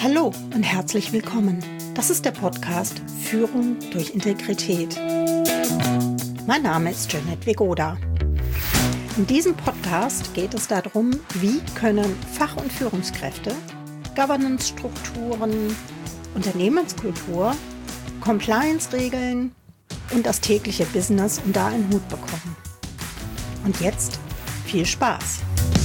Hallo und herzlich willkommen. Das ist der Podcast Führung durch Integrität. Mein Name ist Jeanette Vegoda. In diesem Podcast geht es darum, wie können Fach- und Führungskräfte Governance-Strukturen, Unternehmenskultur, Compliance-Regeln und das tägliche Business unter einen Hut bekommen. Und jetzt viel Spaß!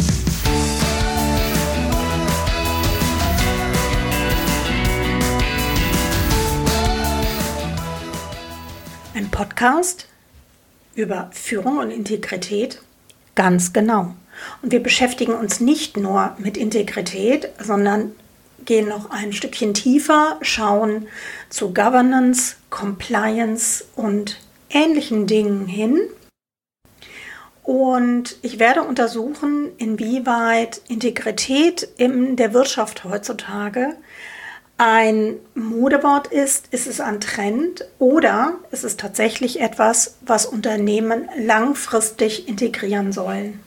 Ein Podcast über Führung und Integrität? Ganz genau. Und wir beschäftigen uns nicht nur mit Integrität, sondern gehen noch ein Stückchen tiefer, schauen zu Governance, Compliance und ähnlichen Dingen hin. Und ich werde untersuchen, inwieweit Integrität in der Wirtschaft heutzutage ein Modewort ist es ein Trend oder ist es tatsächlich etwas, was Unternehmen langfristig integrieren sollen.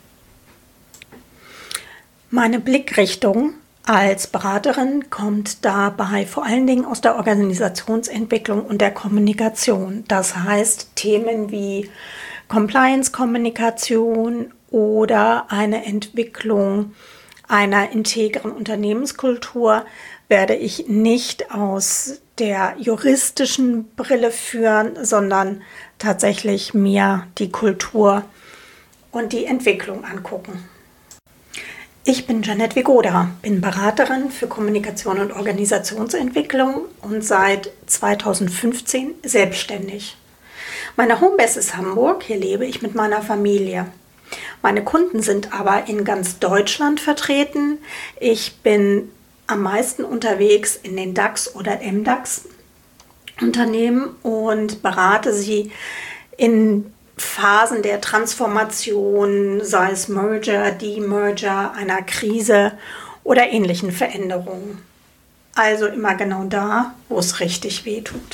Meine Blickrichtung als Beraterin kommt dabei vor allen Dingen aus der Organisationsentwicklung und der Kommunikation. Das heißt, Themen wie Compliance-Kommunikation oder eine Entwicklung einer integren Unternehmenskultur werde ich nicht aus der juristischen Brille führen, sondern tatsächlich mir die Kultur und die Entwicklung angucken. Ich bin Jeanette Vegoda, bin Beraterin für Kommunikation und Organisationsentwicklung und seit 2015 selbstständig. Meine Homebase ist Hamburg, hier lebe ich mit meiner Familie. Meine Kunden sind aber in ganz Deutschland vertreten. Ich bin am meisten unterwegs in den DAX- oder MDAX-Unternehmen und berate sie in Phasen der Transformation, sei es Merger, Demerger, einer Krise oder ähnlichen Veränderungen. Also immer genau da, wo es richtig weh tut.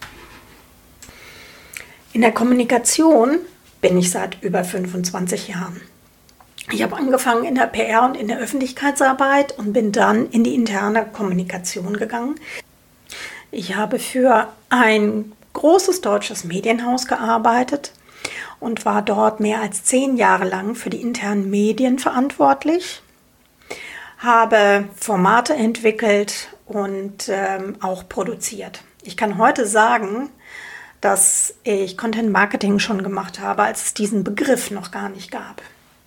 In der Kommunikation bin ich seit über 25 Jahren. Ich habe angefangen in der PR und in der Öffentlichkeitsarbeit und bin dann in die interne Kommunikation gegangen. Ich habe für ein großes deutsches Medienhaus gearbeitet und war dort mehr als 10 Jahre lang für die internen Medien verantwortlich, habe Formate entwickelt und auch produziert. Ich kann heute sagen, dass ich Content Marketing schon gemacht habe, als es diesen Begriff noch gar nicht gab.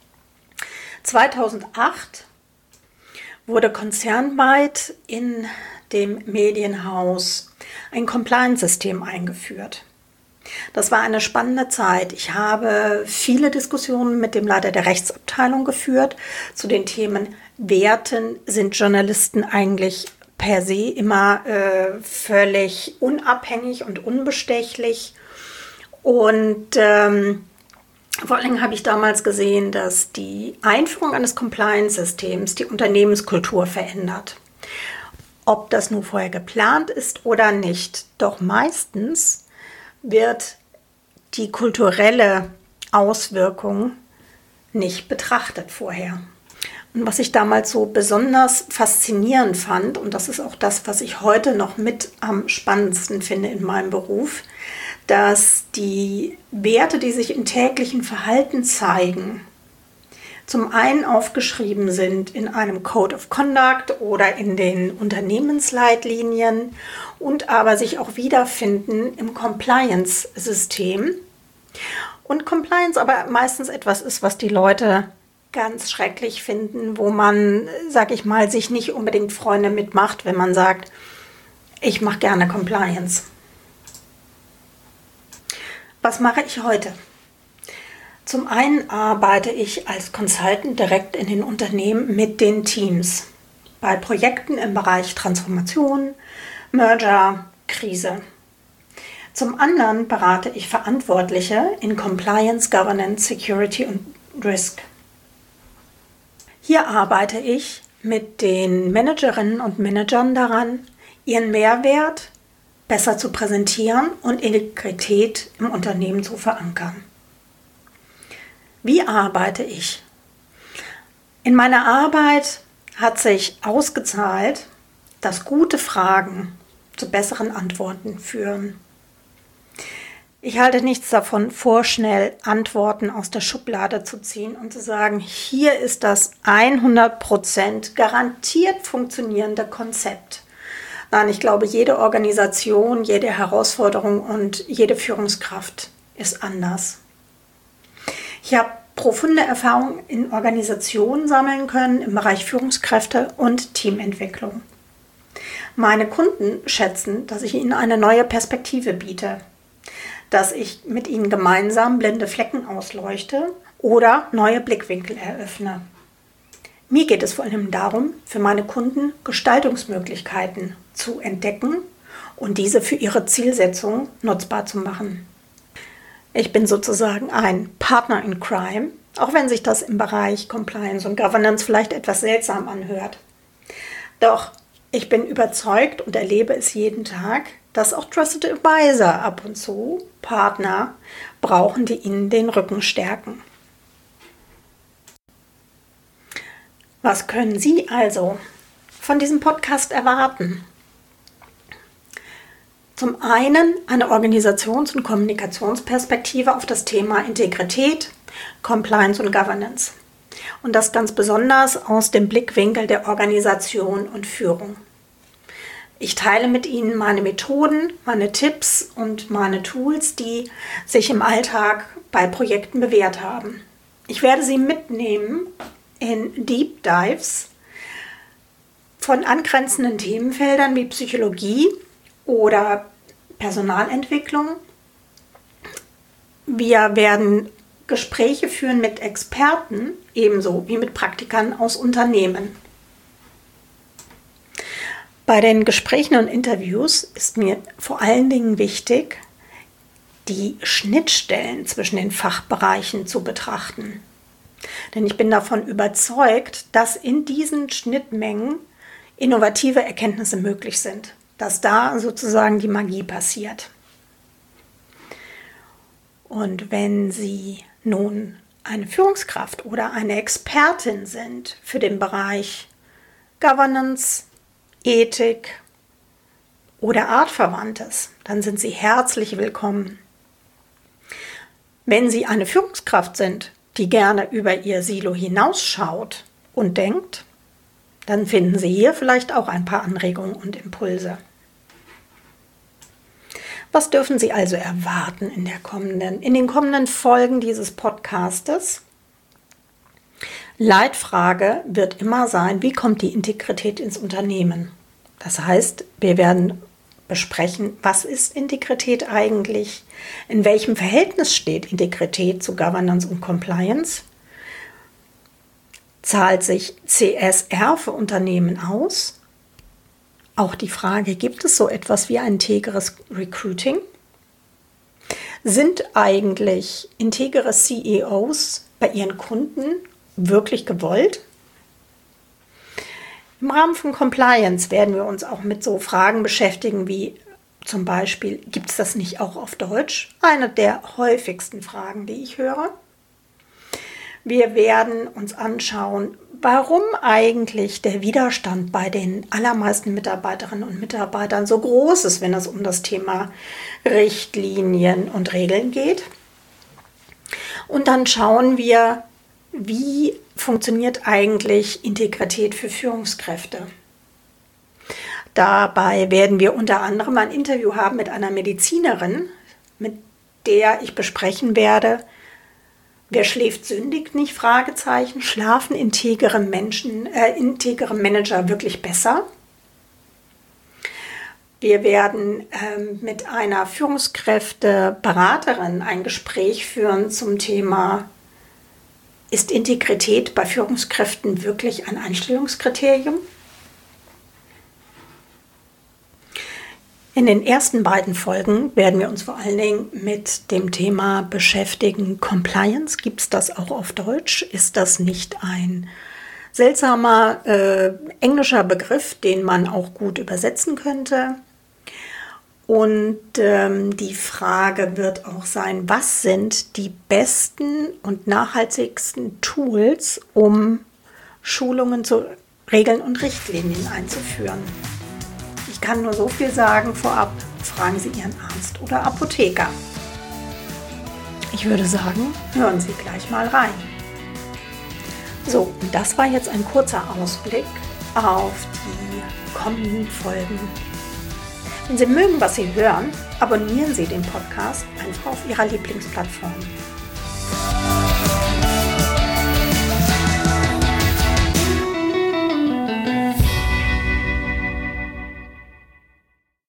2008 wurde konzernweit in dem Medienhaus ein Compliance-System eingeführt. Das war eine spannende Zeit. Ich habe viele Diskussionen mit dem Leiter der Rechtsabteilung geführt zu den Themen Werten. Sind Journalisten eigentlich per se immer völlig unabhängig und unbestechlich? Und vor allem habe ich damals gesehen, dass die Einführung eines Compliance-Systems die Unternehmenskultur verändert. Ob das nun vorher geplant ist oder nicht, doch meistens wird die kulturelle Auswirkung nicht betrachtet vorher. Und was ich damals so besonders faszinierend fand, und das ist auch das, was ich heute noch mit am spannendsten finde in meinem Beruf, dass die Werte, die sich im täglichen Verhalten zeigen, zum einen aufgeschrieben sind in einem Code of Conduct oder in den Unternehmensleitlinien und aber sich auch wiederfinden im Compliance-System. Und Compliance aber meistens etwas ist, was die Leute ganz schrecklich finden, wo man, sag ich mal, sich nicht unbedingt Freunde mitmacht, wenn man sagt, ich mache gerne Compliance. Was mache ich heute? Zum einen arbeite ich als Consultant direkt in den Unternehmen mit den Teams bei Projekten im Bereich Transformation, Merger, Krise. Zum anderen berate ich Verantwortliche in Compliance, Governance, Security und Risk. Hier arbeite ich mit den Managerinnen und Managern daran, ihren Mehrwert besser zu präsentieren und Integrität im Unternehmen zu verankern. Wie arbeite ich? In meiner Arbeit hat sich ausgezahlt, dass gute Fragen zu besseren Antworten führen. Ich halte nichts davon, vorschnell Antworten aus der Schublade zu ziehen und zu sagen, hier ist das 100% garantiert funktionierende Konzept. Nein, ich glaube, jede Organisation, jede Herausforderung und jede Führungskraft ist anders. Ich habe profunde Erfahrungen in Organisationen sammeln können im Bereich Führungskräfte und Teamentwicklung. Meine Kunden schätzen, dass ich ihnen eine neue Perspektive biete, dass ich mit ihnen gemeinsam blinde Flecken ausleuchte oder neue Blickwinkel eröffne. Mir geht es vor allem darum, für meine Kunden Gestaltungsmöglichkeiten zu entdecken und diese für ihre Zielsetzung nutzbar zu machen. Ich bin sozusagen ein Partner in Crime, auch wenn sich das im Bereich Compliance und Governance vielleicht etwas seltsam anhört. Doch ich bin überzeugt und erlebe es jeden Tag, dass auch Trusted Advisor ab und zu Partner brauchen, die ihnen den Rücken stärken. Was können Sie also von diesem Podcast erwarten? Zum einen eine Organisations- und Kommunikationsperspektive auf das Thema Integrität, Compliance und Governance. Und das ganz besonders aus dem Blickwinkel der Organisation und Führung. Ich teile mit Ihnen meine Methoden, meine Tipps und meine Tools, die sich im Alltag bei Projekten bewährt haben. Ich werde Sie mitnehmen in Deep Dives von angrenzenden Themenfeldern wie Psychologie oder Personalentwicklung. Wir werden Gespräche führen mit Experten, ebenso wie mit Praktikern aus Unternehmen. Bei den Gesprächen und Interviews ist mir vor allen Dingen wichtig, die Schnittstellen zwischen den Fachbereichen zu betrachten. Denn ich bin davon überzeugt, dass in diesen Schnittmengen innovative Erkenntnisse möglich sind, dass da sozusagen die Magie passiert. Und wenn Sie nun eine Führungskraft oder eine Expertin sind für den Bereich Governance, Ethik oder Artverwandtes, dann sind Sie herzlich willkommen. Wenn Sie eine Führungskraft sind, die gerne über ihr Silo hinausschaut und denkt, dann finden Sie hier vielleicht auch ein paar Anregungen und Impulse. Was dürfen Sie also erwarten in den kommenden Folgen dieses Podcastes? Leitfrage wird immer sein, wie kommt die Integrität ins Unternehmen? Das heißt, wir werden besprechen, was ist Integrität eigentlich? In welchem Verhältnis steht Integrität zu Governance und Compliance? Zahlt sich CSR für Unternehmen aus? Auch die Frage, gibt es so etwas wie ein integres Recruiting? Sind eigentlich integere CEOs bei ihren Kunden wirklich gewollt? Im Rahmen von Compliance werden wir uns auch mit so Fragen beschäftigen wie zum Beispiel, gibt es das nicht auch auf Deutsch? Eine der häufigsten Fragen, die ich höre. Wir werden uns anschauen, warum eigentlich der Widerstand bei den allermeisten Mitarbeiterinnen und Mitarbeitern so groß ist, wenn es um das Thema Richtlinien und Regeln geht. Und dann schauen wir, wie funktioniert eigentlich Integrität für Führungskräfte. Dabei werden wir unter anderem ein Interview haben mit einer Medizinerin, mit der ich besprechen werde, wer schläft, sündigt nicht? Fragezeichen. Schlafen integere Manager wirklich besser? Wir werden mit einer Führungskräfteberaterin ein Gespräch führen zum Thema, ist Integrität bei Führungskräften wirklich ein Einstellungskriterium? In den ersten beiden Folgen werden wir uns vor allen Dingen mit dem Thema beschäftigen. Compliance, gibt es das auch auf Deutsch? Ist das nicht ein seltsamer englischer Begriff, den man auch gut übersetzen könnte? Und die Frage wird auch sein, was sind die besten und nachhaltigsten Tools, um Schulungen zu Regeln und Richtlinien einzuführen? Ich kann nur so viel sagen vorab, fragen Sie Ihren Arzt oder Apotheker. Ich würde sagen, hören Sie gleich mal rein. So, und das war jetzt ein kurzer Ausblick auf die kommenden Folgen. Wenn Sie mögen, was Sie hören, abonnieren Sie den Podcast einfach auf Ihrer Lieblingsplattform.